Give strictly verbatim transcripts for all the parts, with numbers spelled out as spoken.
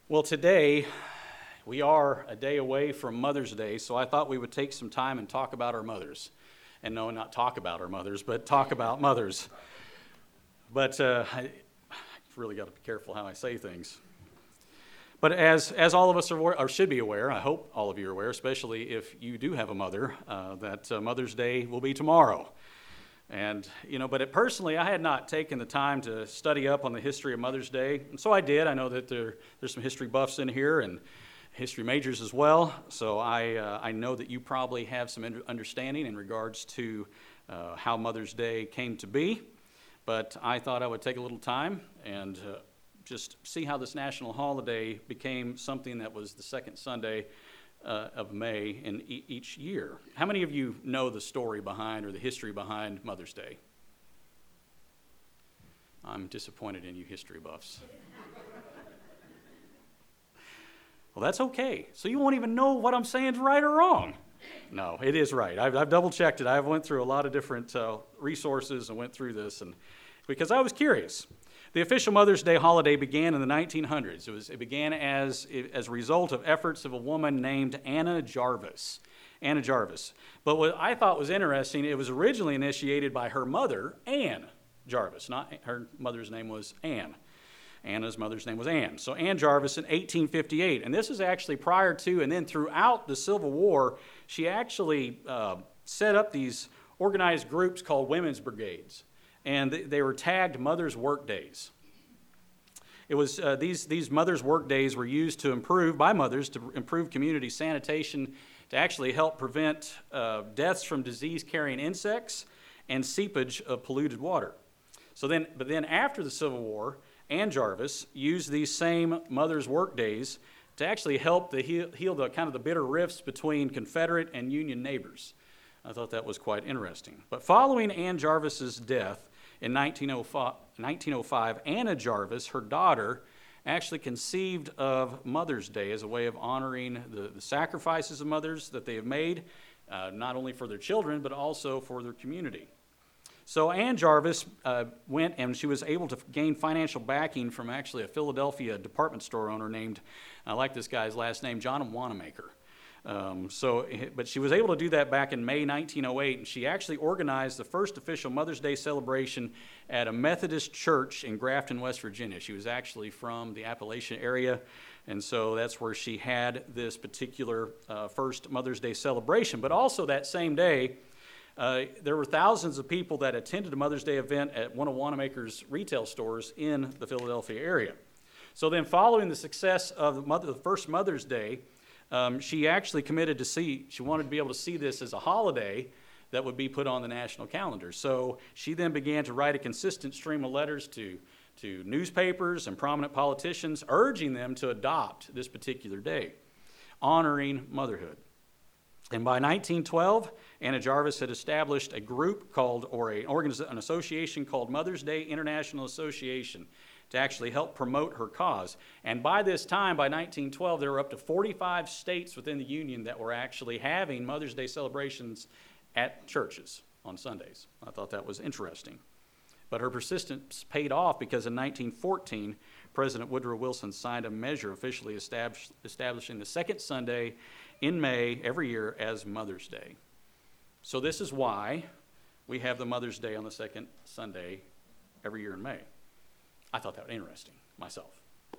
Well, today we are a day away from Mother's Day, so I thought we would take some time and talk about our mothers. And no, not talk about our mothers, but talk about mothers. But uh, I really got to be careful how I say things. But as as all of us are aware, or should be aware, I hope all of you are aware, especially if you do have a mother, uh, that uh, Mother's Day will be tomorrow. And, you know, but it, personally, I had not taken the time to study up on the history of Mother's Day. And so I did. I know that there there's some history buffs in here and history majors as well. So I uh, I know that you probably have some understanding in regards to uh, how Mother's Day came to be. But I thought I would take a little time and uh, just see how this national holiday became something that was the second Sunday Uh, of May in e- each year. How many of you know the story behind or the history behind Mother's Day? I'm disappointed in you history buffs. Well, that's okay. So you won't even know what I'm saying is right or wrong. No, it is right. I've, I've double checked it. I went through a lot of different uh, resources and went through this, and because I was curious. The official Mother's Day holiday began in the nineteen hundreds. It, was, it began as, as a result of efforts of a woman named Anna Jarvis. Anna Jarvis. But what I thought was interesting, it was originally initiated by her mother, Anne Jarvis. Not her mother's name was Anne. Anna's mother's name was Anne. So Anne Jarvis in eighteen fifty-eight. And this is actually prior to and then throughout the Civil War, she actually uh, set up these organized groups called women's brigades. And they were tagged Mothers' Work Days. It was uh, these these Mothers' Work Days were used to improve by mothers to improve community sanitation, to actually help prevent uh, deaths from disease-carrying insects and seepage of polluted water. So then, but then after the Civil War, Anne Jarvis used these same Mothers' Work Days to actually help the heal, heal the kind of the bitter rifts between Confederate and Union neighbors. I thought that was quite interesting. But following Anne Jarvis's death, in nineteen oh five, Anna Jarvis, her daughter, actually conceived of Mother's Day as a way of honoring the, the sacrifices of mothers that they have made, uh, not only for their children, but also for their community. So Anne Jarvis uh, went and she was able to gain financial backing from actually a Philadelphia department store owner named, I like this guy's last name, John Wanamaker. Um, so, but she was able to do that back in May nineteen oh eight, and she actually organized the first official Mother's Day celebration at a Methodist church in Grafton, West Virginia. She was actually from the Appalachian area, and so that's where she had this particular uh, first Mother's Day celebration. But also that same day, uh, there were thousands of people that attended a Mother's Day event at one of Wanamaker's retail stores in the Philadelphia area. So then following the success of the, mother, the first Mother's Day, Um, she actually committed to see, she wanted to be able to see this as a holiday that would be put on the national calendar. So she then began to write a consistent stream of letters to, to newspapers and prominent politicians, urging them to adopt this particular day, honoring motherhood. And by nineteen twelve, Anna Jarvis had established a group called, or a, an association called Mother's Day International Association, to actually help promote her cause. And by this time, by nineteen twelve, there were up to forty-five states within the Union that were actually having Mother's Day celebrations at churches on Sundays. I thought that was interesting. But her persistence paid off because in nineteen fourteen, President Woodrow Wilson signed a measure officially establish, establishing the second Sunday in May every year as Mother's Day. So this is why we have the Mother's Day on the second Sunday every year in May. I thought that was interesting myself.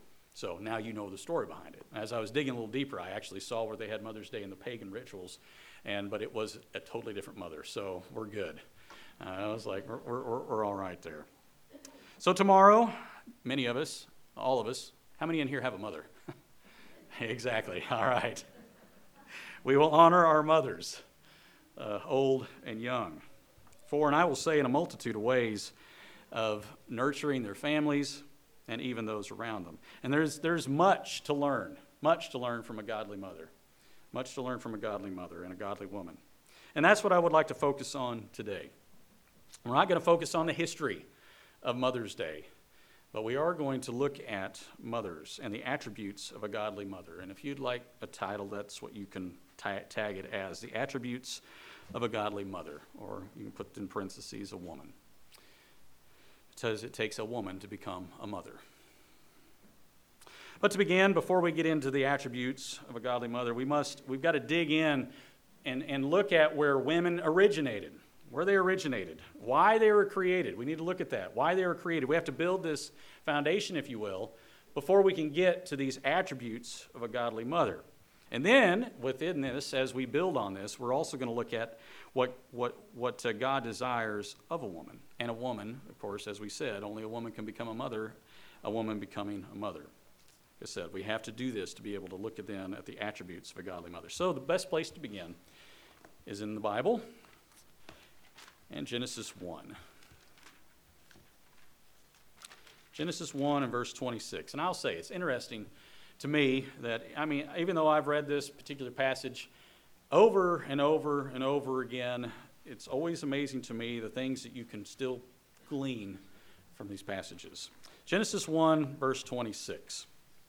So now you know the story behind it. As I was digging a little deeper, I actually saw where they had Mother's Day in the pagan rituals, and but it was a totally different mother, so we're good. Uh, I was like, we're, we're, we're all right there. So tomorrow, many of us, all of us, how many in here have a mother? Exactly, all right. We will honor our mothers, uh, old and young. For, and I will say in a multitude of ways, of nurturing their families and even those around them. And there's there's much to learn, much to learn from a godly mother, much to learn from a godly mother and a godly woman. And that's what I would like to focus on today. We're not going to focus on the history of Mother's Day, but we are going to look at mothers and the attributes of a godly mother. And if you'd like a title, that's what you can ta- tag it as, the attributes of a godly mother, or you can put in parentheses, a woman. It says it takes a woman to become a mother. But to begin, before we get into the attributes of a godly mother, we must, we've got to dig in and, and look at where women originated, where they originated, why they were created. We need to look at that, why they were created. We have to build this foundation, if you will, before we can get to these attributes of a godly mother. And then, within this, as we build on this, we're also going to look at what, what, what uh, God desires of a woman. And a woman, of course, as we said, only a woman can become a mother, a woman becoming a mother. Like I said, we have to do this to be able to look at then at the attributes of a godly mother. So the best place to begin is in the Bible and Genesis one. Genesis one and verse twenty-six. And I'll say, it's interesting to me that, I mean, even though I've read this particular passage over and over and over again, it's always amazing to me the things that you can still glean from these passages. Genesis one, verse twenty-six.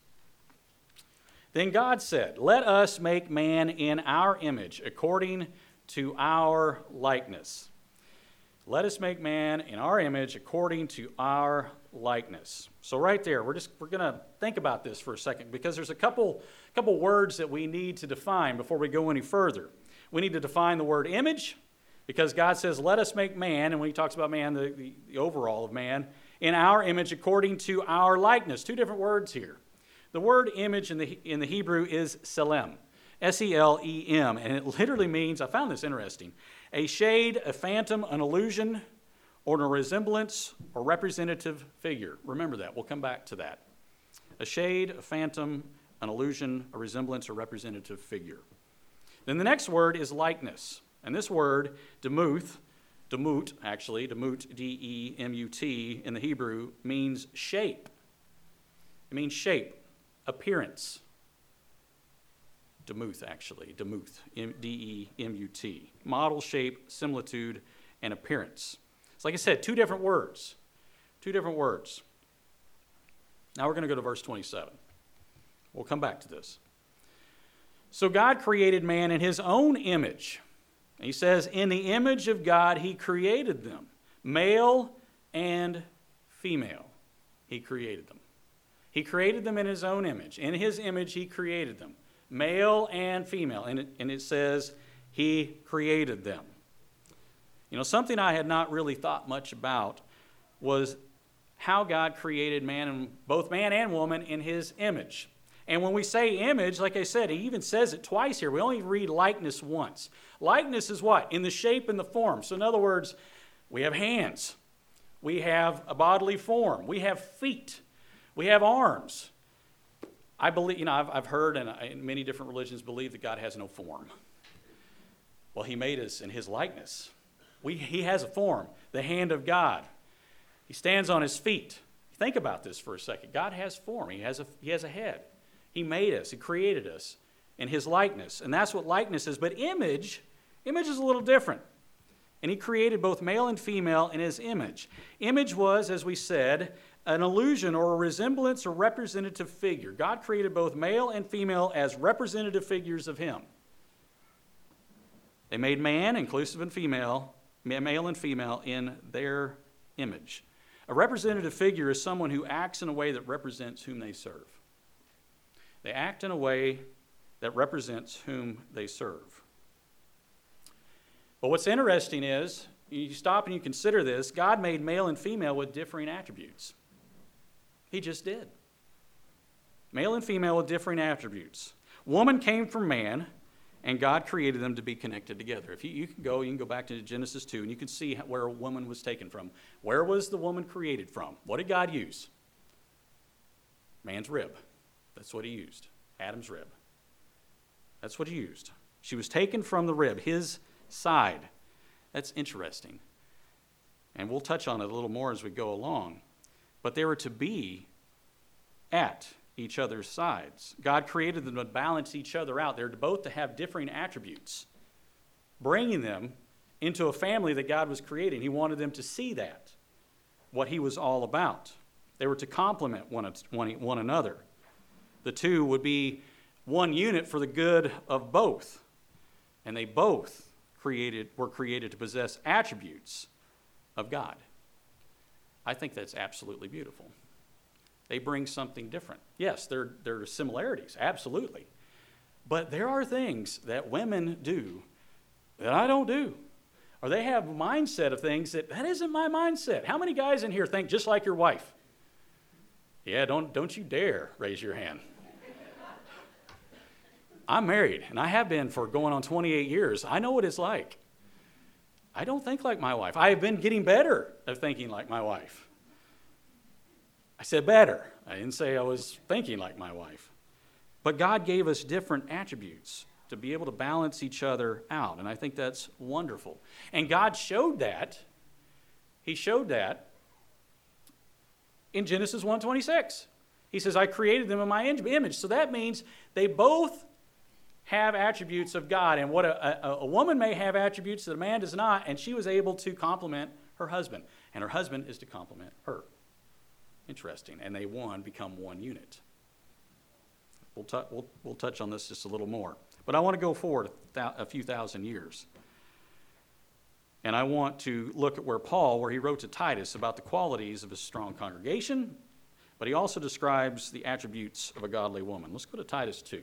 Then God said, "Let us make man in our image, according to our likeness." Let us make man in our image according to our likeness. So right there, we're just we're going to think about this for a second, because there's a couple couple words that we need to define before we go any further. We need to define the word image, because God says, "Let us make man," and when he talks about man, the, the, the overall of man, in our image according to our likeness. Two different words here. The word image in the in the Hebrew is selem, S E L E M, and it literally means, I found this interesting, a shade, a phantom, an illusion, or a resemblance or representative figure. Remember that. We'll come back to that. A shade, a phantom, an illusion, a resemblance, or representative figure. Then the next word is likeness. And this word, demuth, demut, actually, demut, D E M U T, in the Hebrew, means shape. It means shape, appearance. Demuth, actually, demuth, D E M U T. Model, shape, similitude, and appearance. It's like I said, two different words. Two different words. Now we're going to go to verse twenty-seven. We'll come back to this. So God created man in his own image. And he says, in the image of God he created them. Male and female, he created them. He created them in his own image. In his image he created them. Male and female. And it, and it says he created them. You know, something I had not really thought much about was how God created man, and both man and woman, in his image. And when we say image, like I said, he even says it twice here. We only read likeness once. Likeness is what? In the shape and the form. So in other words, we have hands. We have a bodily form. We have feet. We have arms. I believe, you know, I've, I've heard, and I, many different religions believe that God has no form. Well, he made us in his likeness. We, he has a form, the hand of God. He stands on his feet. Think about this for a second. God has form. He has a, he has a head. He made us. He created us in his likeness. And that's what likeness is. But image, image is a little different. And he created both male and female in his image. Image was, as we said, an illusion or a resemblance or representative figure. God created both male and female as representative figures of him. They made man, inclusive and female, male and female, in their image. A representative figure is someone who acts in a way that represents whom they serve. They act in a way that represents whom they serve. But what's interesting is, you stop and you consider this, God made male and female with differing attributes. He just did. Male and female with differing attributes. Woman came from man, and God created them to be connected together. If you, you can go, you can go back to Genesis two, and you can see where a woman was taken from. Where was the woman created from? What did God use? Man's rib. That's what he used. Adam's rib. That's what he used. She was taken from the rib, his side. That's interesting. And we'll touch on it a little more as we go along. But they were to be at each other's sides. God created them to balance each other out. They're both to have differing attributes, bringing them into a family that God was creating. He wanted them to see that, what he was all about. They were to complement one, one, one another. The two would be one unit for the good of both. And they both created were created to possess attributes of God. I think that's absolutely beautiful. They bring something different. Yes, there, there are similarities, absolutely. But there are things that women do that I don't do. Or they have a mindset of things that, that isn't my mindset. How many guys in here think just like your wife? Yeah, don't, don't you dare raise your hand. I'm married, and I have been for going on twenty-eight years. I know what it's like. I don't think like my wife. I have been getting better at thinking like my wife. I said better. I didn't say I was thinking like my wife. But God gave us different attributes to be able to balance each other out, and I think that's wonderful. And God showed that. He showed that in Genesis one twenty-six. He says, I created them in my image. So that means they both have attributes of God. And what a, a, a woman may have attributes that a man does not, and she was able to complement her husband. And her husband is to complement her. Interesting. And they, one, become one unit. We'll, t- we'll, we'll touch on this just a little more. But I want to go forward a, th- a few thousand years. And I want to look at where Paul, where he wrote to Titus about the qualities of a strong congregation, but he also describes the attributes of a godly woman. Let's go to Titus two.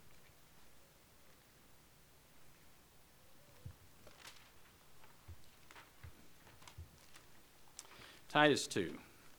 Titus two.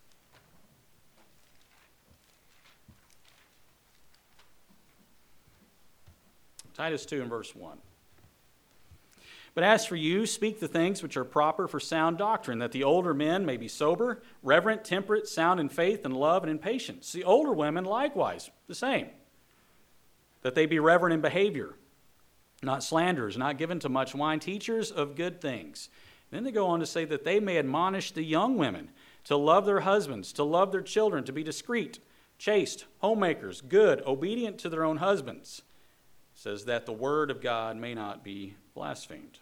Titus two and verse one. But as for you, speak the things which are proper for sound doctrine, that the older men may be sober, reverent, temperate, sound in faith and love and in patience. The older women likewise, the same. That they be reverent in behavior, not slanderers, not given to much wine, teachers of good things. Then they go on to say that they may admonish the young women to love their husbands, to love their children, to be discreet, chaste, homemakers, good, obedient to their own husbands. It says that the word of God may not be blasphemed.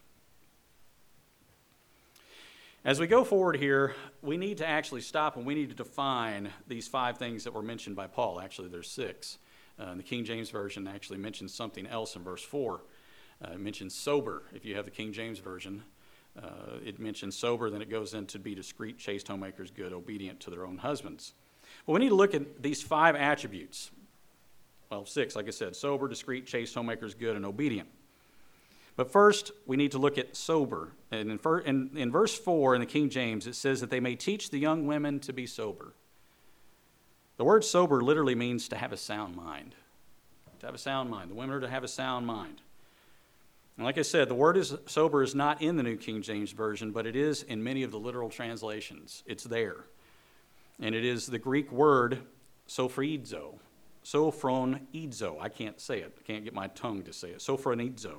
As we go forward here, we need to actually stop and we need to define these five things that were mentioned by Paul. Actually, there's six. Uh, the King James Version actually mentions something else in verse four. Uh, it mentions sober, if you have the King James Version. Uh, it mentions sober, then it goes into be discreet, chaste, homemakers, good, obedient to their own husbands. Well, we need to look at these five attributes. Well, six, like I said, sober, discreet, chaste, homemakers, good, and obedient. But first, we need to look at sober. And in, in, in verse four in the King James, it says that they may teach the young women to be sober. The word sober literally means to have a sound mind. To have a sound mind. The women are to have a sound mind. And like I said, the word is sober is not in the New King James Version, but it is in many of the literal translations. It's there. And it is the Greek word sophronizo. Sophronizo. I can't say it. I can't get my tongue to say it. Sophronizo.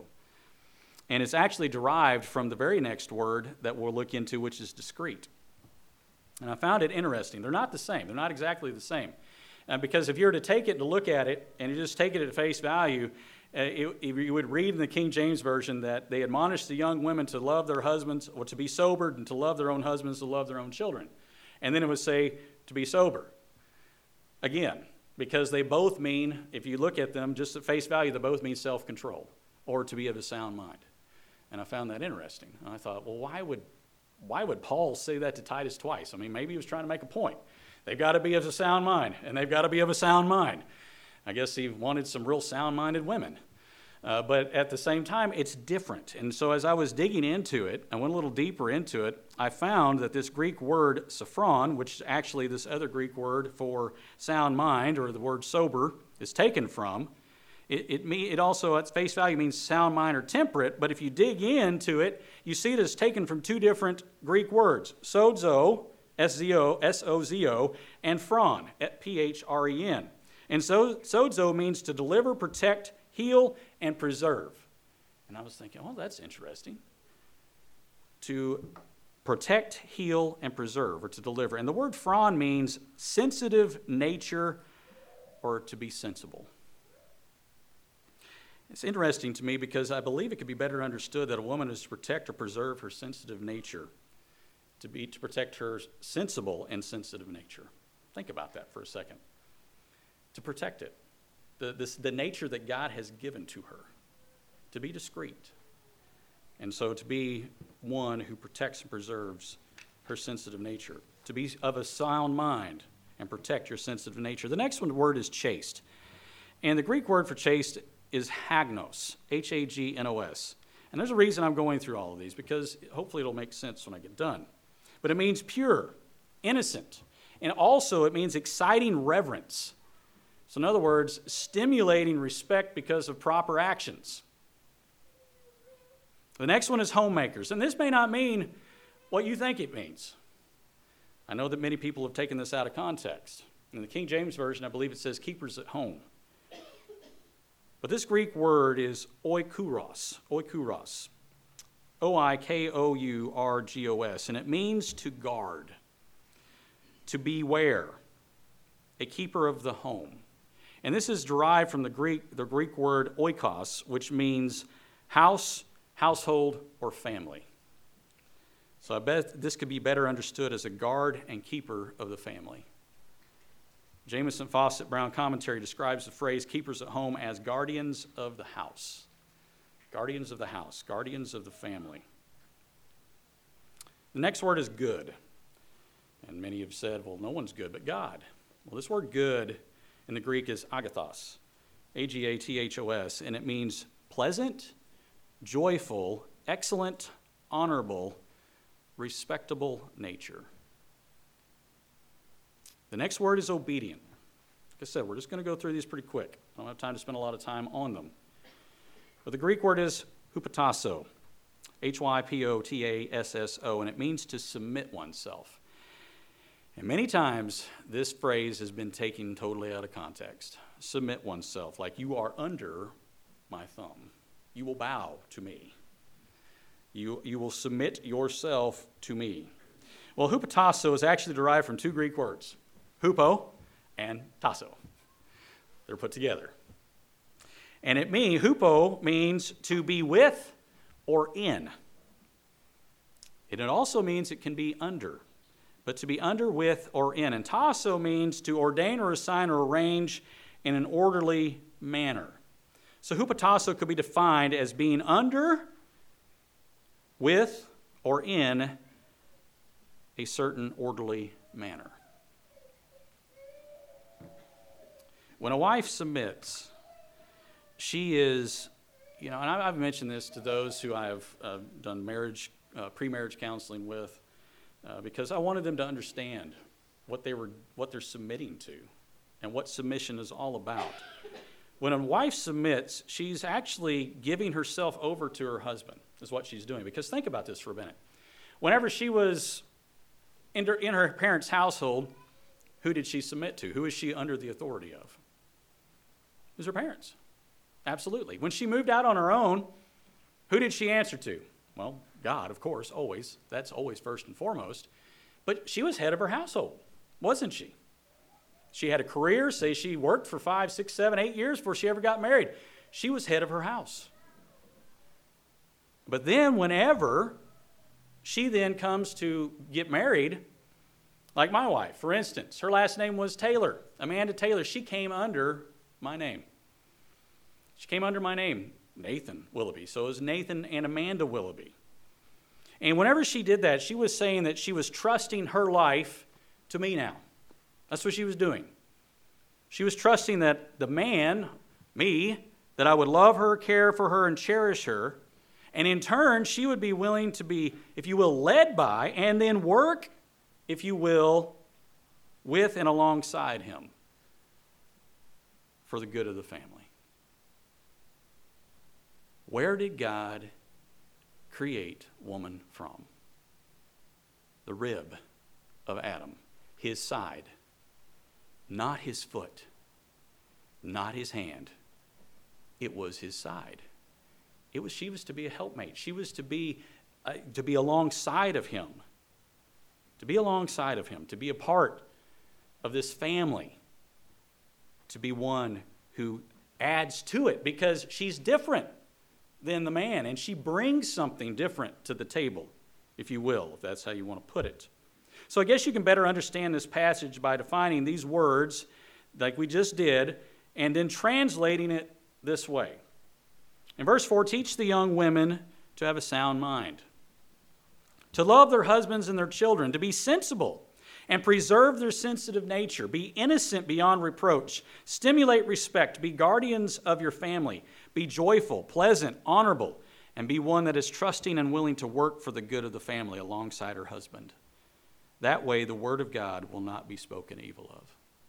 And it's actually derived from the very next word that we'll look into, which is discreet. And I found it interesting. They're not the same. They're not exactly the same. Uh, because if you were to take it and to look at it, and you just take it at face value, uh, it, it, you would read in the King James Version that they admonish the young women to love their husbands, or to be sobered, and to love their own husbands, to love their own children. And then it would say to be sober. Again, because they both mean, if you look at them just at face value, they both mean self-control, or to be of a sound mind. And I found that interesting. And I thought, well, why would why would Paul say that to Titus twice? I mean, maybe he was trying to make a point. They've got to be of a sound mind, and they've got to be of a sound mind. I guess he wanted some real sound-minded women. Uh, but at the same time, it's different. And so as I was digging into it, I went a little deeper into it, I found that this Greek word sophron, which is actually this other Greek word for sound mind, or the word sober, is taken from, It, it, it also, at face value, means sound mind or temperate, but if you dig into it, you see that it's taken from two different Greek words, sozo, S Z O, S O Z O, and phron, P H R E N. And so, sozo means to deliver, protect, heal, and preserve. And I was thinking, oh, that's interesting. To protect, heal, and preserve, or to deliver. And the word phron means sensitive nature, or to be sensible. It's interesting to me because I believe it could be better understood that a woman is to protect or preserve her sensitive nature, to be to protect her sensible and sensitive nature. Think about that for a second. To protect it, the, this, the nature that God has given to her, to be discreet, and so to be one who protects and preserves her sensitive nature, to be of a sound mind, and protect your sensitive nature. The next one word is chaste. And the Greek word for chaste is hagnos, H A G N O S. And there's a reason I'm going through all of these, because hopefully it'll make sense when I get done. But it means pure, innocent, and also it means exciting reverence. So in other words, stimulating respect because of proper actions. The next one is homemakers. And this may not mean what you think it means. I know that many people have taken this out of context. In the King James Version, I believe it says keepers at home. But this Greek word is oikouros, oikouros, O I K O U R G O S, and it means to guard, to beware, a keeper of the home. And this is derived from the Greek, the Greek word oikos, which means house, household, or family. So I bet this could be better understood as a guard and keeper of the family. Jamieson Fausset Brown Commentary describes the phrase keepers at home as guardians of the house. Guardians of the house, guardians of the family. The next word is good. And many have said, well, no one's good but God. Well, this word good in the Greek is agathos, A G A T H O S, and it means pleasant, joyful, excellent, honorable, respectable nature. The next word is obedient. Like I said, we're just going to go through these pretty quick. I don't have time to spend a lot of time on them. But the Greek word is hupotasso, H Y P O T A S S O, and it means to submit oneself. And many times this phrase has been taken totally out of context. Submit oneself, like you are under my thumb. You will bow to me. You, you will submit yourself to me. Well, hupotasso is actually derived from two Greek words, hupo and tasso. They're put together. And it means, hupo means to be with or in. And it also means it can be under, but to be under, with, or in. And tasso means to ordain or assign or arrange in an orderly manner. So hupotasso could be defined as being under, with, or in a certain orderly manner. When a wife submits, she is, you know, and I've mentioned this to those who I have uh, done marriage, uh, pre-marriage counseling with, uh, because I wanted them to understand what they were, what they're submitting to, and what submission is all about. When a wife submits, she's actually giving herself over to her husband, is what she's doing. Because think about this for a minute. Whenever she was in her, in her parents' household, who did she submit to? Who is she under the authority of? It was her parents. Absolutely. When she moved out on her own, who did she answer to? Well, God, of course, always. That's always first and foremost. But she was head of her household, wasn't she? She had a career. Say she worked for five, six, seven, eight years before she ever got married. She was head of her house. But then whenever she then comes to get married, like my wife, for instance, her last name was Taylor, Amanda Taylor. She came under my name. She came under my name, Nathan Willoughby. So it was Nathan and Amanda Willoughby. And whenever she did that, she was saying that she was trusting her life to me now. That's what she was doing. She was trusting that the man, me, that I would love her, care for her, and cherish her. And in turn, she would be willing to be, if you will, led by, and then work, if you will, with and alongside him for the good of the family. Where did God create woman from? The rib of Adam, his side, not his foot, not his hand. It was his side. It was she was to be a helpmate. She was to be uh, to be alongside of him. To be alongside of him, to be a part of this family, to be one who adds to it because she's different than the man, and she brings something different to the table, if you will, if that's how you want to put it. So I guess you can better understand this passage by defining these words like we just did, and then translating it this way. In verse four, teach the young women to have a sound mind, to love their husbands and their children, to be sensible, and preserve their sensitive nature. Be innocent beyond reproach. Stimulate respect. Be guardians of your family. Be joyful, pleasant, honorable, and be one that is trusting and willing to work for the good of the family alongside her husband. That way, the word of God will not be spoken evil of.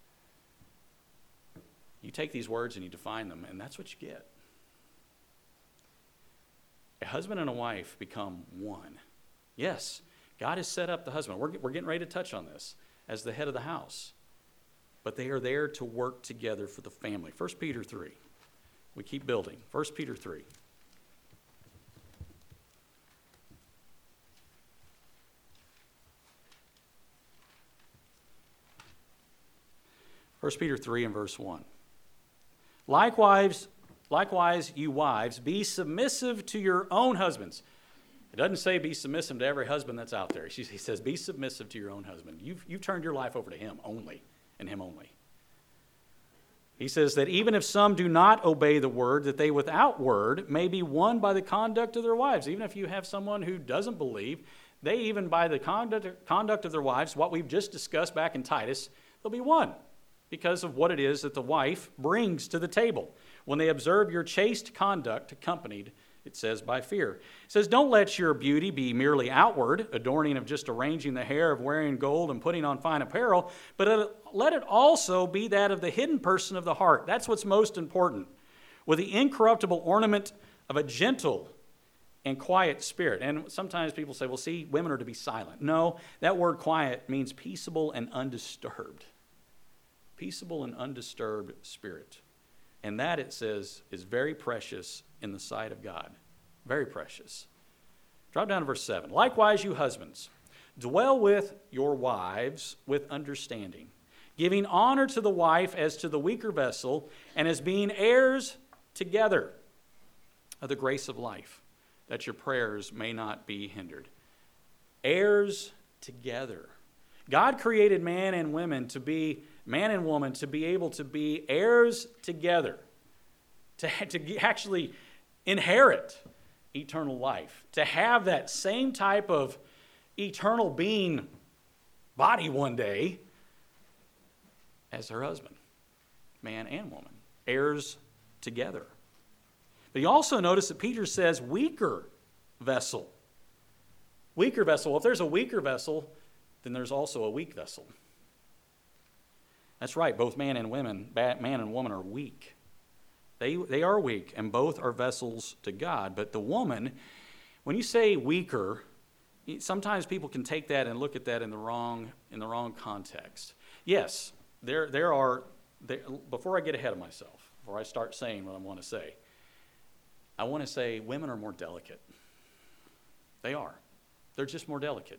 You take these words and you define them, and that's what you get. A husband and a wife become one. Yes, God has set up the husband. We're, we're getting ready to touch on this as the head of the house. But they are there to work together for the family. First Peter three. We keep building. First Peter three. First Peter three and verse one. Likewise, likewise, you wives, be submissive to your own husbands. It doesn't say be submissive to every husband that's out there. He says be submissive to your own husband. You've, you've turned your life over to him only, and him only. He says that even if some do not obey the word, that they without word may be won by the conduct of their wives. Even if you have someone who doesn't believe, they even by the conduct, conduct of their wives, what we've just discussed back in Titus, they'll be won because of what it is that the wife brings to the table. When they observe your chaste conduct accompanied, it says, by fear. It says, don't let your beauty be merely outward, adorning of just arranging the hair, of wearing gold and putting on fine apparel, but let it also be that of the hidden person of the heart. That's what's most important. With the incorruptible ornament of a gentle and quiet spirit. And sometimes people say, well, see, women are to be silent. No, that word quiet means peaceable and undisturbed. Peaceable and undisturbed spirit. And that, it says, is very precious in the sight of God. Very precious. Drop down to verse seven. Likewise, you husbands, dwell with your wives with understanding, giving honor to the wife as to the weaker vessel, and as being heirs together of the grace of life, that your prayers may not be hindered. Heirs together. God created man and women to be, man and woman, to be able to be heirs together, to, to actually inherit eternal life, to have that same type of eternal being body one day as her husband, man and woman, heirs together. But you also notice that Peter says weaker vessel. Weaker vessel. Well, if there's a weaker vessel, then there's also a weak vessel. That's right, both man and women, man and woman are weak. They, they are weak, and both are vessels to God. But the woman, when you say weaker, sometimes people can take that and look at that in the wrong, in the wrong context. Yes, there, there are, there, before I get ahead of myself, before I start saying what I want to say, I want to say women are more delicate. They are. They're just more delicate.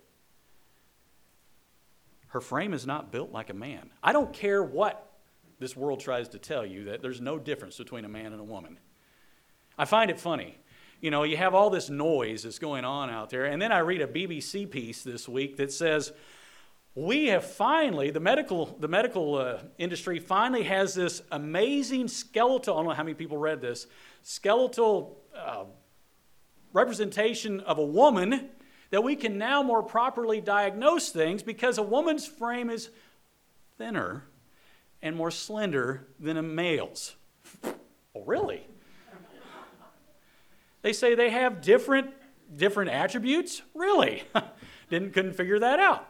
Her frame is not built like a man. I don't care what this world tries to tell you, that there's no difference between a man and a woman. I find it funny. You know, you have all this noise that's going on out there, and then I read a B B C piece this week that says, we have finally, the medical, the medical uh, industry finally has this amazing skeletal, I don't know how many people read this, skeletal uh, representation of a woman that we can now more properly diagnose things because a woman's frame is thinner and more slender than a male's. Oh, really? They say they have different, different attributes? Really? Didn't, couldn't figure that out.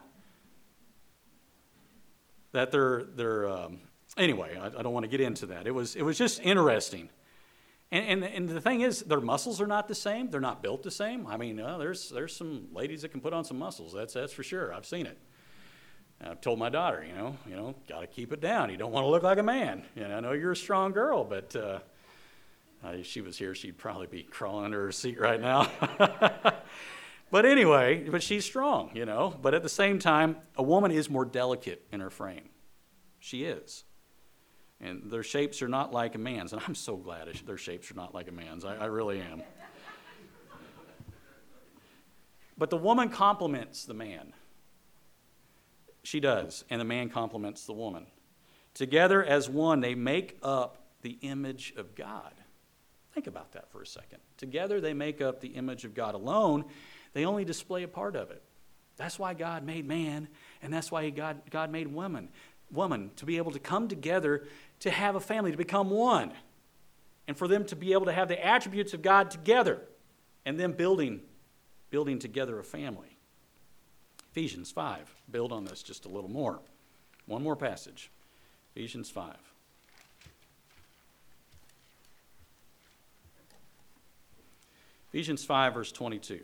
That they're, they're um, anyway, I, I don't want to get into that. It was, it was just interesting. And, and, and the thing is, their muscles are not the same. They're not built the same. I mean, uh, there's there's some ladies that can put on some muscles. That's that's for sure. I've seen it. And I've told my daughter, you know, you know, got to keep it down. You don't want to look like a man. You know, I know you're a strong girl, but uh, if she was here, she'd probably be crawling under her seat right now. But anyway, but she's strong, you know. But at the same time, a woman is more delicate in her frame. She is. And their shapes are not like a man's. And I'm so glad their shapes are not like a man's. I, I really am. But the woman complements the man. She does. And the man complements the woman. Together as one, they make up the image of God. Think about that for a second. Together they make up the image of God. Alone, they only display a part of it. That's why God made man And that's why God, God made women, woman to be able to come together to have a family, to become one. And for them to be able to have the attributes of God together and then building, building together a family. Ephesians five, build on this just a little more. One more passage. Ephesians five. Ephesians five, verse twenty-two.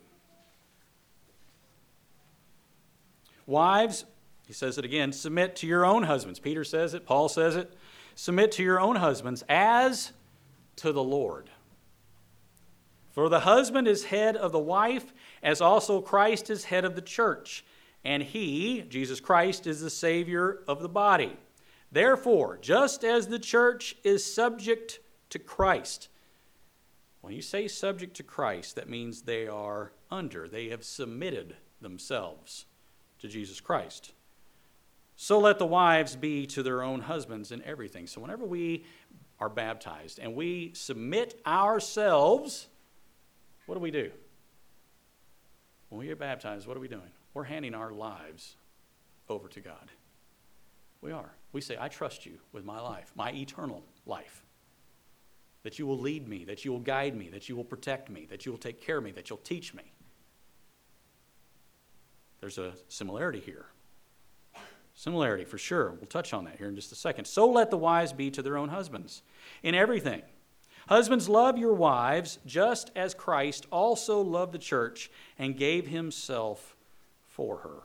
Wives, he says it again, submit to your own husbands. Peter says it, Paul says it. Submit to your own husbands as to the Lord. For the husband is head of the wife, as also Christ is head of the church. And he, Jesus Christ, is the Savior of the body. Therefore, just as the church is subject to Christ. When you say subject to Christ, that means they are under. They have submitted themselves to Jesus Christ. So let the wives be to their own husbands in everything. So whenever we are baptized and we submit ourselves, what do we do? When we get baptized, what are we doing? We're handing our lives over to God. We are. We say, I trust you with my life, my eternal life. That you will lead me, that you will guide me, that you will protect me, that you will take care of me, that you'll teach me. There's a similarity here. Similarity, for sure. We'll touch on that here in just a second. So let the wives be to their own husbands in everything. Husbands, love your wives just as Christ also loved the church and gave himself for her.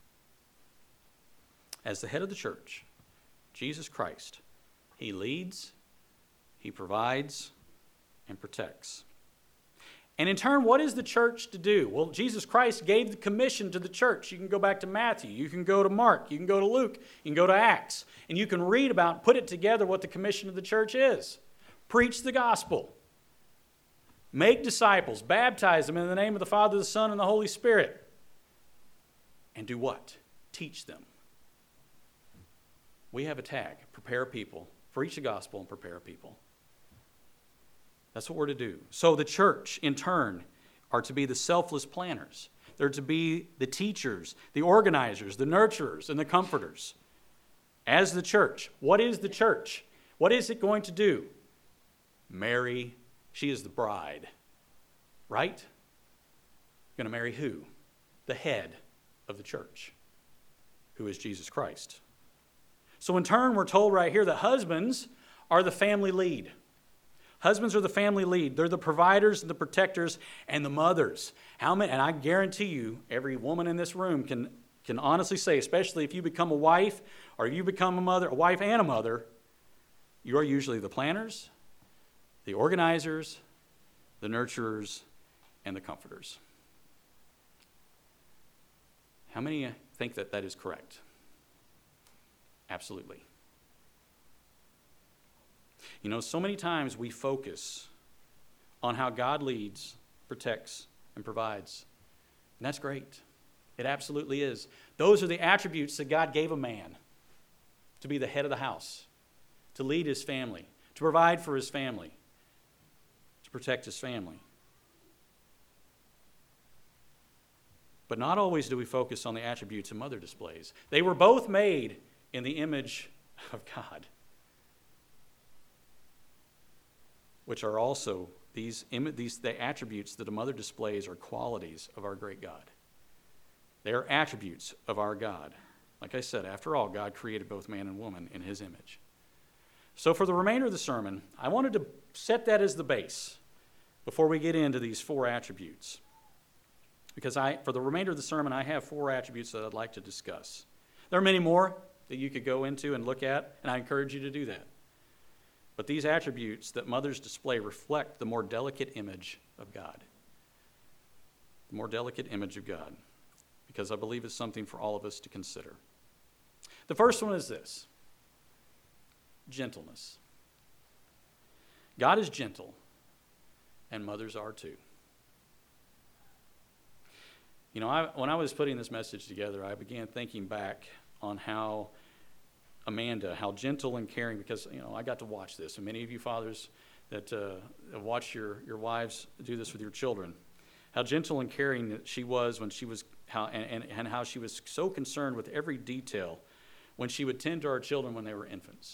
As the head of the church, Jesus Christ, he leads, he provides, and protects. And in turn, what is the church to do? Well, Jesus Christ gave the commission to the church. You can go back to Matthew. You can go to Mark. You can go to Luke. You can go to Acts. And you can read about, put it together, what the commission of the church is. Preach the gospel. Make disciples. Baptize them in the name of the Father, the Son, and the Holy Spirit. And do what? Teach them. We have a tag. Prepare people. Preach the gospel and prepare people. That's what we're to do. So the church, in turn, are to be the selfless planners. They're to be the teachers, the organizers, the nurturers, and the comforters. As the church, what is the church? What is it going to do? Mary, she is the bride, right? Going to marry who? The head of the church, who is Jesus Christ. So in turn, we're told right here that husbands are the family lead. Husbands are the family lead. They're the providers and the protectors and the mothers. How many? And I guarantee you, every woman in this room can, can honestly say, especially if you become a wife or you become a mother, a wife and a mother, you are usually the planners, the organizers, the nurturers, and the comforters. How many think that that is correct? Absolutely. You know, so many times we focus on how God leads, protects, and provides. And that's great. It absolutely is. Those are the attributes that God gave a man to be the head of the house, to lead his family, to provide for his family, to protect his family. But not always do we focus on the attributes a mother displays. They were both made in the image of God, which are also these, these the attributes that a mother displays are qualities of our great God. They are attributes of our God. Like I said, after all, God created both man and woman in his image. So for the remainder of the sermon, I wanted to set that as the base before we get into these four attributes. Because I, for the remainder of the sermon, I have four attributes that I'd like to discuss. There are many more that you could go into and look at, and I encourage you to do that. But these attributes that mothers display reflect the more delicate image of God. The more delicate image of God. Because I believe it's something for all of us to consider. The first one is this. Gentleness. God is gentle, and mothers are too. You know, I, when I was putting this message together, I began thinking back on how Amanda, how gentle and caring, because, you know, I got to watch this, and many of you fathers that uh, have watched your, your wives do this with your children, how gentle and caring that she was when she was how, and, and, and how she was so concerned with every detail when she would tend to our children when they were infants.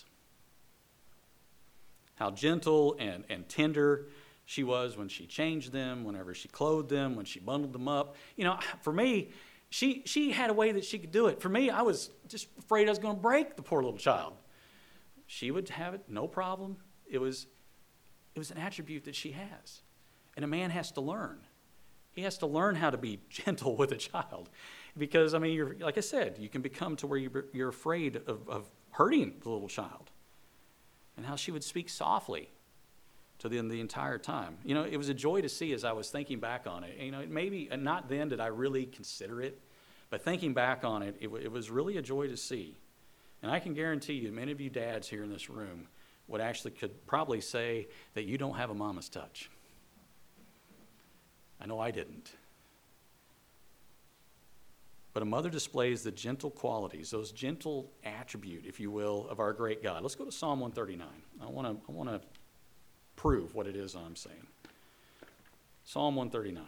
How gentle and, and tender she was when she changed them, whenever she clothed them, when she bundled them up. You know, for me, she she had a way that she could do it. For me, I was just afraid I was going to break the poor little child. She would have it, no problem. It was, it was an attribute that she has. And a man has to learn. He has to learn how to be gentle with a child. Because, I mean, you're, like I said, you can become to where you're, you're afraid of, of hurting the little child. And how she would speak softly to them the entire time. You know, it was a joy to see as I was thinking back on it. You know, maybe not then did I really consider it, but thinking back on it, it, it was really a joy to see. And I can guarantee you, many of you dads here in this room would actually could probably say that you don't have a mama's touch. I know I didn't. But a mother displays the gentle qualities, those gentle attribute, if you will, of our great God. Let's go to Psalm one thirty-nine. I want to I want to prove what it is I'm saying. Psalm one thirty-nine.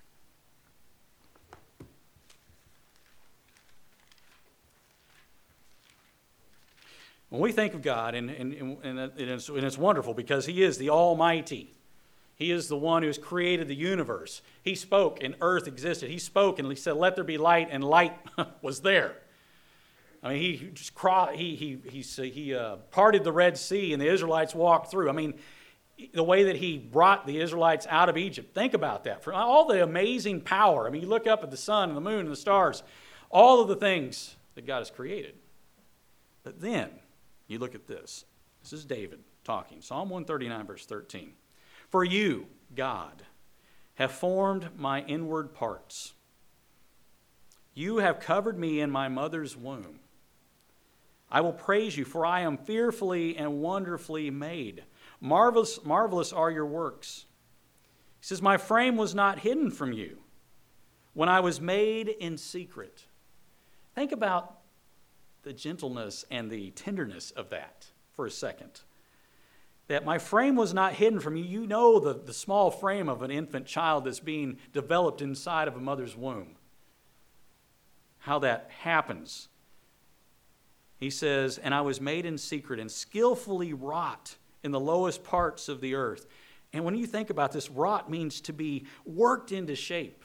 When we think of God, and, and, and, it's, and it's wonderful because He is the Almighty. He is the one who has created the universe. He spoke and earth existed. He spoke and He said, let there be light, and light was there. I mean, He just cro- he he he, he uh, parted the Red Sea and the Israelites walked through. I mean, the way that He brought the Israelites out of Egypt. Think about that. For all the amazing power. I mean, you look up at the sun and the moon and the stars, all of the things that God has created. But then, you look at this. This is David talking. Psalm one thirty-nine, verse thirteen. For you, God, have formed my inward parts. You have covered me in my mother's womb. I will praise you, for I am fearfully and wonderfully made. Marvelous, marvelous are your works. He says, my frame was not hidden from you when I was made in secret. Think about the gentleness and the tenderness of that for a second. That my frame was not hidden from you. You know the, the small frame of an infant child that's being developed inside of a mother's womb. How that happens. He says, and I was made in secret and skillfully wrought in the lowest parts of the earth. And when you think about this, wrought means to be worked into shape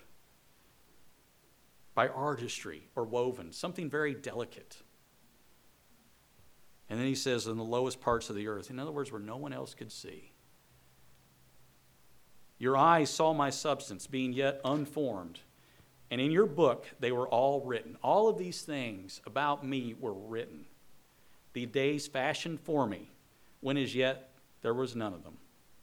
by artistry or woven, something very delicate. And then he says, in the lowest parts of the earth. In other words, where no one else could see. Your eyes saw my substance being yet unformed. And in your book, they were all written. All of these things about me were written. The days fashioned for me, when as yet there was none of them.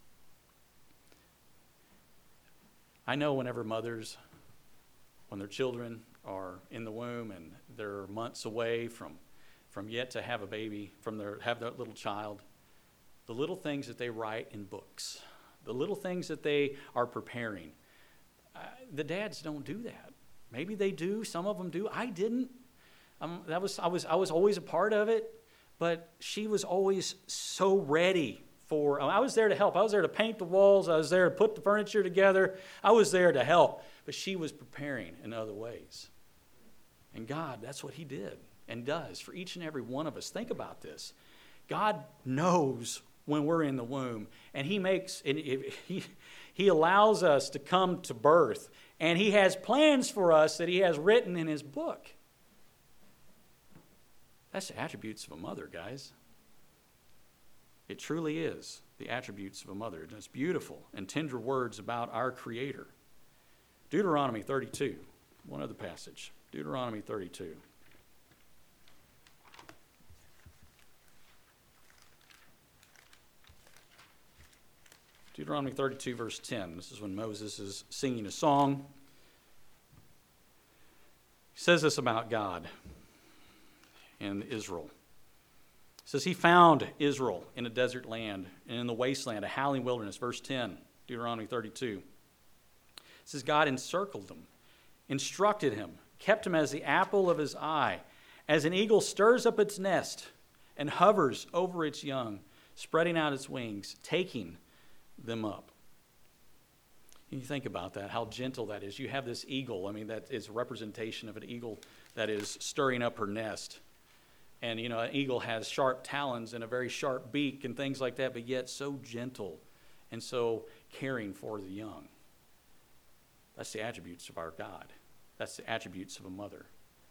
I know whenever mothers, when their children are in the womb and they're months away from from yet to have a baby, from their have that little child, the little things that they write in books, the little things that they are preparing, uh, the dads don't do that. Maybe they do. Some of them do. I didn't. Um, that was I was I was always a part of it, but she was always so ready for. I was there to help. I was there to paint the walls. I was there to put the furniture together. I was there to help, but she was preparing in other ways. And God, that's what He did and does for each and every one of us. Think about this. God knows when we're in the womb, and He makes and he He allows us to come to birth, and He has plans for us that He has written in His book. That's the attributes of a mother, guys. It truly is the attributes of a mother. And it's beautiful and tender words about our Creator. Deuteronomy thirty-two, one other passage. Deuteronomy thirty-two. Deuteronomy thirty-two, verse ten. This is when Moses is singing a song. He says this about God and Israel. He says, He found Israel in a desert land and in the wasteland, a howling wilderness. Verse ten, Deuteronomy thirty-two. It says, God encircled them, instructed him, kept him as the apple of His eye, as an eagle stirs up its nest and hovers over its young, spreading out its wings, taking them up. You think about that, how gentle that is. You have this eagle. I mean, that is a representation of an eagle that is stirring up her nest. And, you know, an eagle has sharp talons and a very sharp beak and things like that, but yet so gentle and so caring for the young. That's the attributes of our God. That's the attributes of a mother.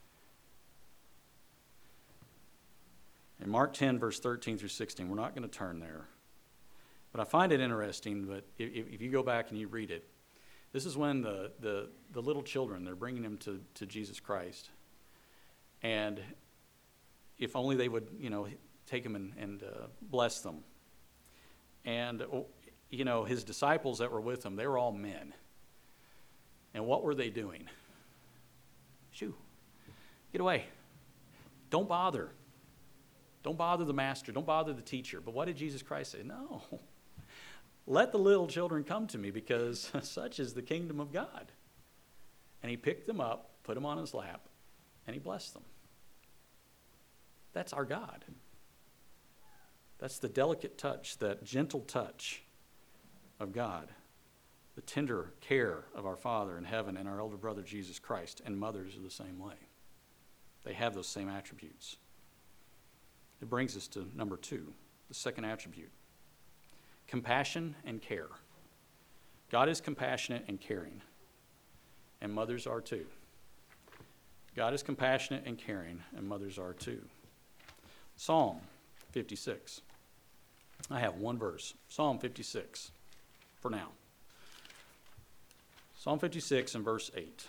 In Mark ten, verse thirteen through sixteen, we're not going to turn there. But I find it interesting, but if, if you go back and you read it, this is when the, the, the little children, they're bringing them to, to Jesus Christ. And if only they would, you know, take him and, and uh, bless them. And, you know, his disciples that were with him, they were all men. And what were they doing? Shoo, get away. Don't bother. Don't bother the master. Don't bother the teacher. But what did Jesus Christ say? No. Let the little children come to me, because such is the kingdom of God. And he picked them up, put them on his lap, and he blessed them. That's our God. That's the delicate touch, that gentle touch of God. The tender care of our Father in heaven and our elder brother Jesus Christ. And mothers are the same way. They have those same attributes. It brings us to number two, the second attribute. Compassion and care. God is compassionate and caring. And mothers are too. God is compassionate and caring, and mothers are too. Psalm fifty-six. I have one verse. Psalm fifty-six for now. Psalm fifty-six and verse eight.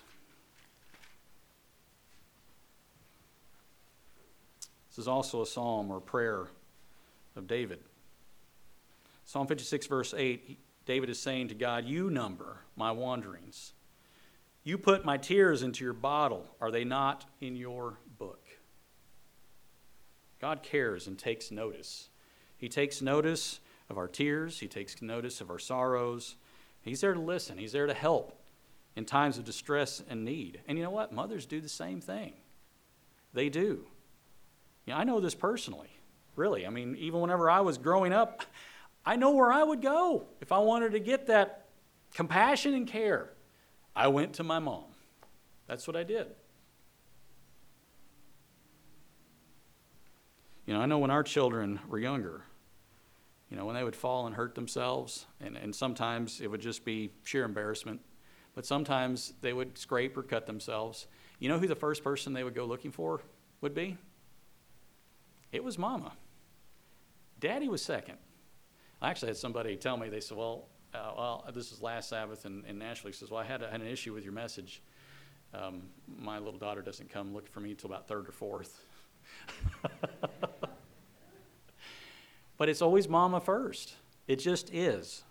This is also a psalm or prayer of David. Psalm fifty-six, verse eight, David is saying to God, you number my wanderings. You put my tears into your bottle. Are they not in your book? God cares and takes notice. He takes notice of our tears. He takes notice of our sorrows. He's there to listen. He's there to help in times of distress and need. And you know what? Mothers do the same thing. They do. You know, I know this personally, really. I mean, even whenever I was growing up, I know where I would go if I wanted to get that compassion and care. I went to my mom. That's what I did. You know, I know when our children were younger, you know, when they would fall and hurt themselves, and, and sometimes it would just be sheer embarrassment, but sometimes they would scrape or cut themselves. You know who the first person they would go looking for would be? It was Mama. Daddy was second. I actually had somebody tell me, they said, well, uh, well, this is last Sabbath in, in Nashville. He says, well, I had, a, had an issue with your message. Um, my little daughter doesn't come looking for me until about third or fourth. But it's always Mama first. It just is.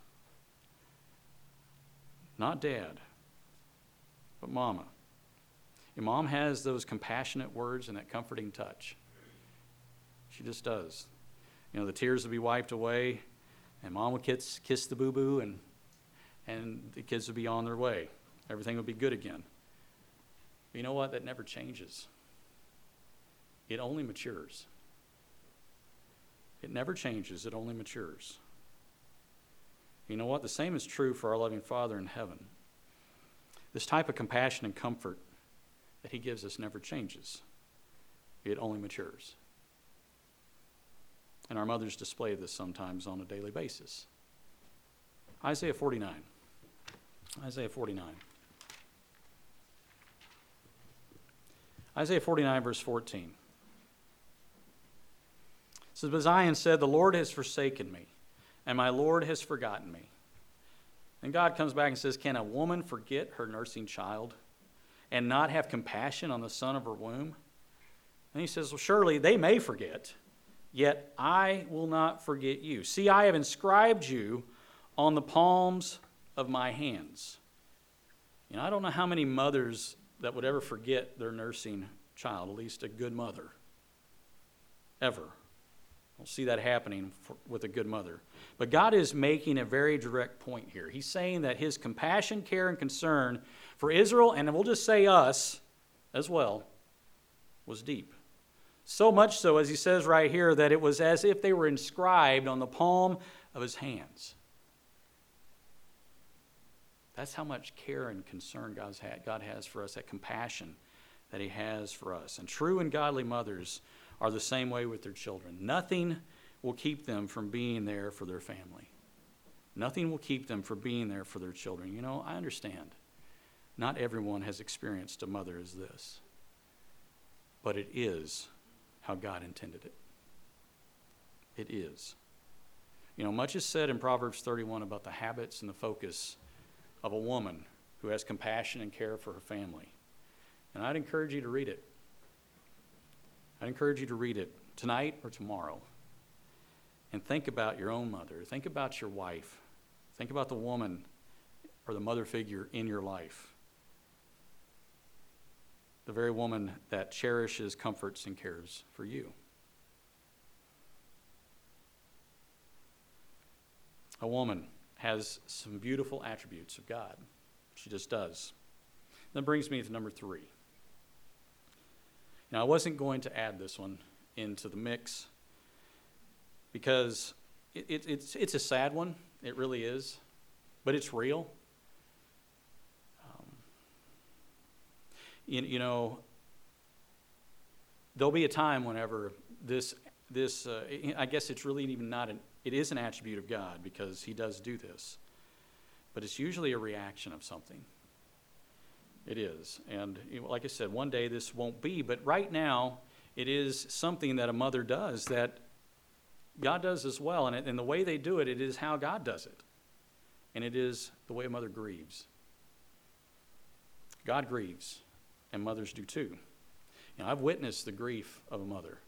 Not Dad, but Mama. Your mom has those compassionate words and that comforting touch. She just does. You know, the tears will be wiped away, and Mom will kiss, kiss the boo-boo, and, and the kids will be on their way. Everything will be good again. But you know what? That never changes. It only matures. It never changes. It only matures. You know what? The same is true for our loving Father in heaven. This type of compassion and comfort that he gives us never changes. It only matures. And our mothers display this sometimes on a daily basis. Isaiah forty-nine. Isaiah forty-nine. Isaiah forty-nine, verse fourteen. It says, but Zion said, the Lord has forsaken me, and my Lord has forgotten me. And God comes back and says, can a woman forget her nursing child and not have compassion on the son of her womb? And he says, well, surely they may forget, yet I will not forget you. See, I have inscribed you on the palms of my hands. You know, I don't know how many mothers that would ever forget their nursing child, at least a good mother, ever. We'll see that happening for, with a good mother. But God is making a very direct point here. He's saying that his compassion, care, and concern for Israel, and we'll just say us as well, was deep. So much so, as he says right here, that it was as if they were inscribed on the palm of his hands. That's how much care and concern God's had, God has for us, that compassion that he has for us. And true and godly mothers are the same way with their children. Nothing will keep them from being there for their family. Nothing will keep them from being there for their children. You know, I understand. Not everyone has experienced a mother as this. But it is how God intended it. It is. You know, much is said in Proverbs thirty-one about the habits and the focus of a woman who has compassion and care for her family. And I'd encourage you to read it. I'd encourage you to read it tonight or tomorrow. And think about your own mother. Think about your wife. Think about the woman or the mother figure in your life. The very woman that cherishes, comforts, and cares for you. A woman has some beautiful attributes of God. She just does. That brings me to number three. Now, I wasn't going to add this one into the mix because it, it, it's, it's a sad one. It really is. But it's real. Um, you, you know, there'll be a time whenever this, this uh, I guess it's really even not an, it is an attribute of God because he does do this. But it's usually a reaction of something. It is. And you know, like I said, one day this won't be. But right now, it is something that a mother does that God does as well. And, it, and the way they do it, it is how God does it. And it is the way a mother grieves. God grieves, and mothers do too. You know, I've witnessed the grief of a mother.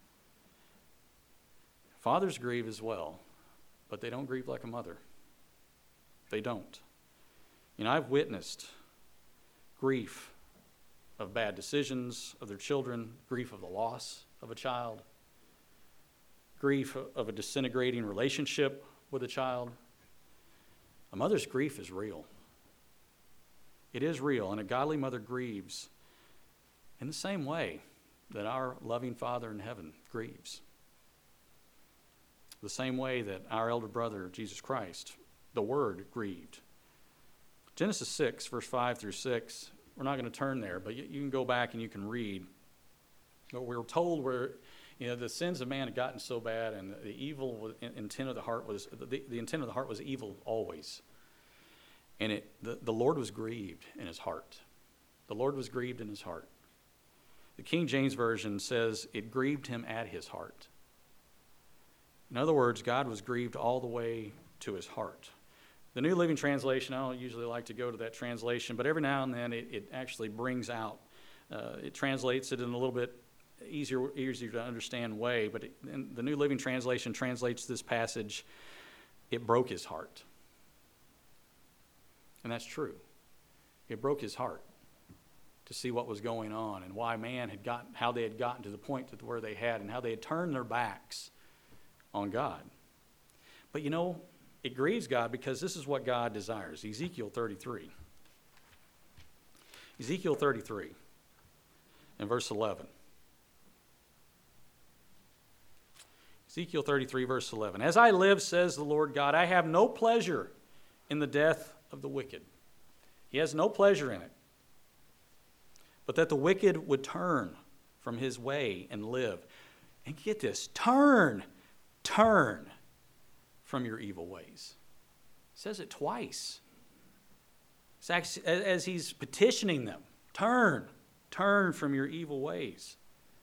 Fathers grieve as well, but they don't grieve like a mother. They don't. You know, I've witnessed grief of bad decisions of their children, grief of the loss of a child, grief of a disintegrating relationship with a child. A mother's grief is real. It is real, and a godly mother grieves in the same way that our loving Father in heaven grieves. The same way that our elder brother, Jesus Christ, the Word, grieved. Genesis six, verse five through six, we're not going to turn there, but you, you can go back and you can read. But we're told where, you know, the sins of man had gotten so bad, and the, the evil was, intent of the heart was, the, the intent of the heart was evil always. And it, the, the Lord was grieved in his heart. The Lord was grieved in his heart. The King James Version says it grieved him at his heart. In other words, God was grieved all the way to his heart. The New Living Translation, I don't usually like to go to that translation, but every now and then it, it actually brings out, uh, it translates it in a little bit easier, easier to understand way, but it, in the New Living Translation translates this passage, it broke his heart. And that's true. It broke his heart to see what was going on and why man had gotten, how they had gotten to the point to where they had, and how they had turned their backs on God. But you know, it grieves God because this is what God desires. Ezekiel thirty-three. Ezekiel thirty-three and verse eleven. Ezekiel thirty-three, verse eleven. As I live, says the Lord God, I have no pleasure in the death of the wicked. He has no pleasure in it. But that the wicked would turn from his way and live. And get this, turn, turn from your evil ways. It says it twice. It's actually, as he's petitioning them, turn, turn from your evil ways.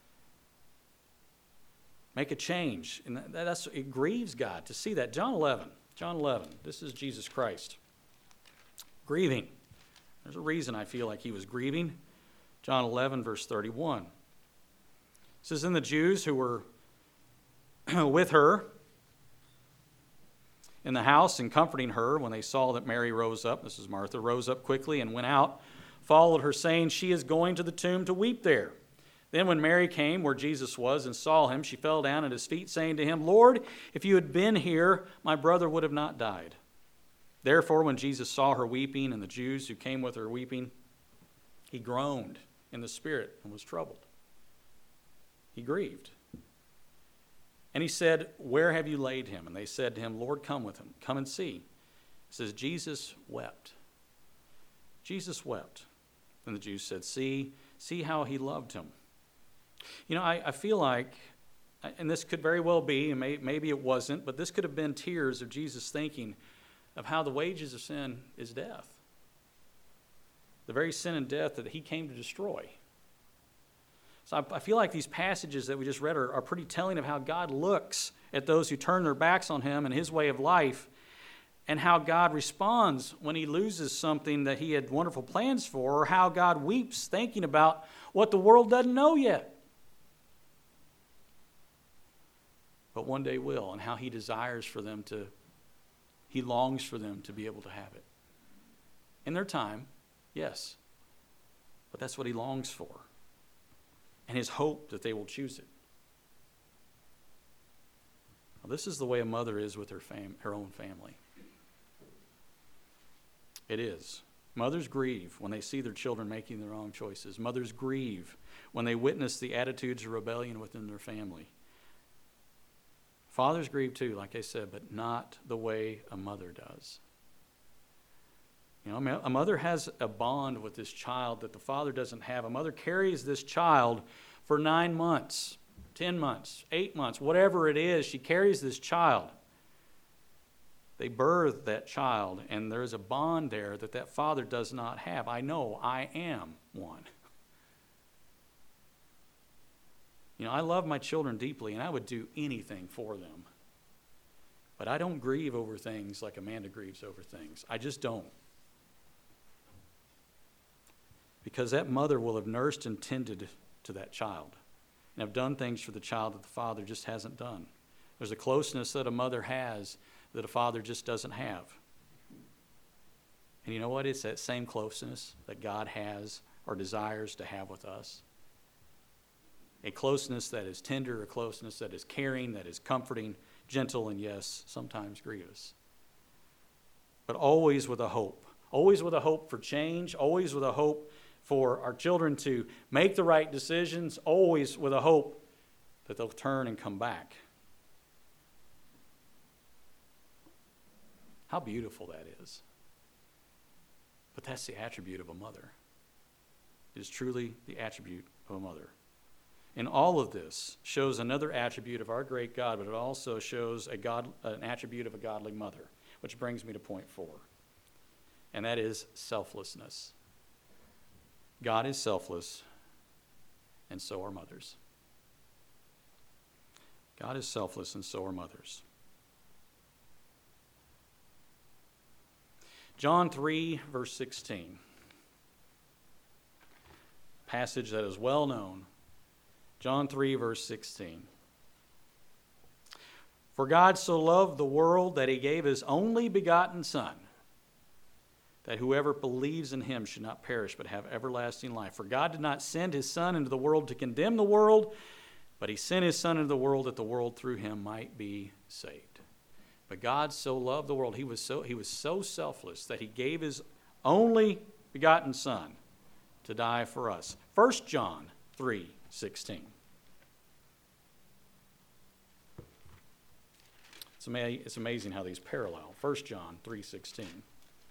Make a change. And that's, it grieves God to see that. John eleven, John eleven, this is Jesus Christ. Grieving. There's a reason I feel like he was grieving. John eleven, verse thirty-one. It says, "Then the Jews who were with her in the house and comforting her, when they saw that Mary rose up," this is Martha, "rose up quickly and went out, followed her, saying, she is going to the tomb to weep there. Then when Mary came where Jesus was and saw him, she fell down at his feet, saying to him, Lord, if you had been here, my brother would have not died. Therefore, when Jesus saw her weeping, and the Jews who came with her weeping, he groaned in the spirit and was troubled." He grieved. And he said, "Where have you laid him?" And they said to him, "Lord, come with him. Come and see." It says, Jesus wept. Jesus wept. And the Jews said, see, see how he loved him. You know, I, I feel like, and this could very well be, and may, maybe it wasn't, but this could have been tears of Jesus thinking of how the wages of sin is death. The very sin and death that he came to destroy. So I, I feel like these passages that we just read are, are pretty telling of how God looks at those who turn their backs on him and his way of life, and how God responds when he loses something that he had wonderful plans for, or how God weeps thinking about what the world doesn't know yet, but one day will, and how he desires for them to, he longs for them to be able to have it. In their time, yes, but that's what he longs for, and his hope that they will choose it. Well, this is the way a mother is with her fam- her own family. It is. Mothers grieve when they see their children making their own choices. Mothers grieve when they witness the attitudes of rebellion within their family. Fathers grieve too, like I said, but not the way a mother does. You know, a mother has a bond with this child that the father doesn't have. A mother carries this child for nine months, ten months, eight months, whatever it is. She carries this child. They birth that child, and there's a bond there that that father does not have. I know, I am one. You know, I love my children deeply, and I would do anything for them. But I don't grieve over things like Amanda grieves over things. I just don't. Because that mother will have nursed and tended to that child and have done things for the child that the father just hasn't done. There's a closeness that a mother has that a father just doesn't have. And you know what? It's that same closeness that God has or desires to have with us. A closeness that is tender, a closeness that is caring, that is comforting, gentle, and yes, sometimes grievous. But always with a hope. Always with a hope for change. Always with a hope for our children to make the right decisions. Always with a hope that they'll turn and come back. How beautiful that is. But that's the attribute of a mother. It is truly the attribute of a mother. And all of this shows another attribute of our great God, but it also shows a God, an attribute of a godly mother, which brings me to point four. And that is selflessness. God is selfless, and so are mothers. God is selfless, and so are mothers. John three, verse sixteen. Passage that is well known. John three, verse sixteen. For God so loved the world that he gave his only begotten Son, that whoever believes in him should not perish but have everlasting life. For God did not send his Son into the world to condemn the world, but he sent his Son into the world that the world through him might be saved. But God so loved the world, he was so, he was so selfless that he gave his only begotten Son to die for us. First John three sixteen. It's, ama- it's amazing how these parallel. First John three sixteen.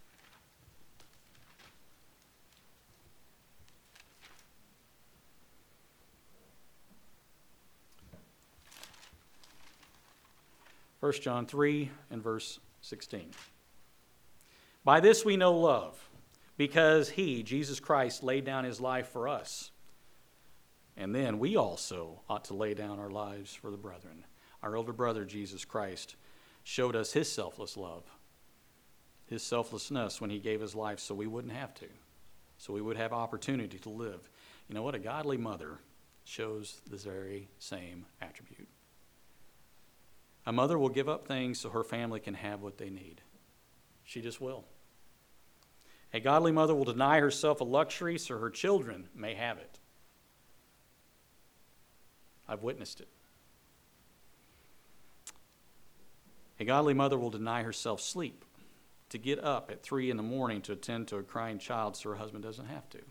First John three and verse sixteen. By this we know love, because he, Jesus Christ, laid down his life for us. And then we also ought to lay down our lives for the brethren. Our older brother, Jesus Christ, showed us his selfless love, his selflessness when he gave his life so we wouldn't have to, so we would have opportunity to live. You know what? A godly mother shows this very same attribute. A mother will give up things so her family can have what they need. She just will. A godly mother will deny herself a luxury so her children may have it. I've witnessed it. A godly mother will deny herself sleep to get up at three in the morning to attend to a crying child so her husband doesn't have to.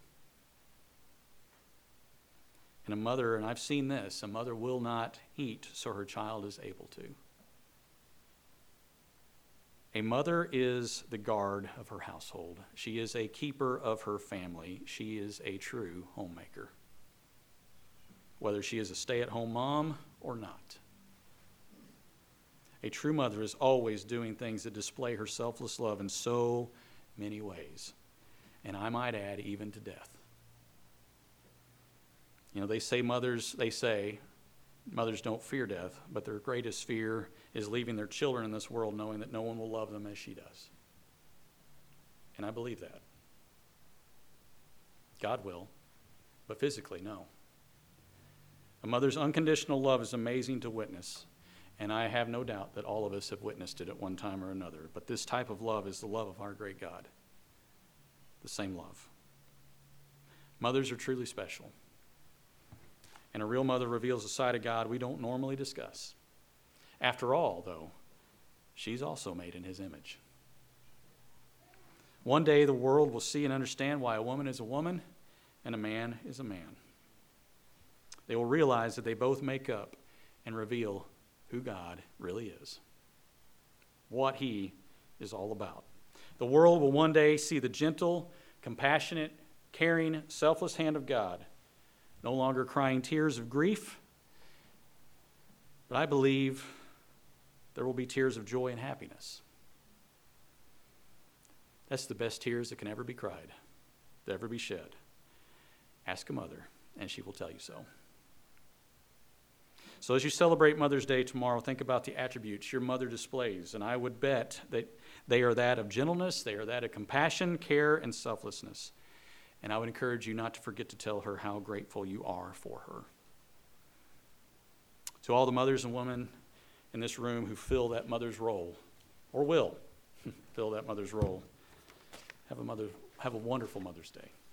And a mother, and I've seen this, a mother will not eat so her child is able to. A mother is the guard of her household. She is a keeper of her family. She is a true homemaker, whether she is a stay-at-home mom or not. A true mother is always doing things that display her selfless love in so many ways, and I might add, even to death. You know, they say mothers, they say mothers don't fear death, but their greatest fear is leaving their children in this world knowing that no one will love them as she does. And I believe that. God will, but physically, no. A mother's unconditional love is amazing to witness, and I have no doubt that all of us have witnessed it at one time or another. But this type of love is the love of our great God. The same love. Mothers are truly special. And a real mother reveals a side of God we don't normally discuss. After all, though, she's also made in his image. One day the world will see and understand why a woman is a woman and a man is a man. They will realize that they both make up and reveal who God really is, what he is all about. The world will one day see the gentle, compassionate, caring, selfless hand of God, no longer crying tears of grief, but I believe there will be tears of joy and happiness. That's the best tears that can ever be cried, that ever be shed. Ask a mother, and she will tell you so. So as you celebrate Mother's Day tomorrow, think about the attributes your mother displays, and I would bet that they are that of gentleness, they are that of compassion, care, and selflessness. And I would encourage you not to forget to tell her how grateful you are for her. To all the mothers and women in this room who fill that mother's role, or will fill that mother's role, have a mother, have a wonderful Mother's Day.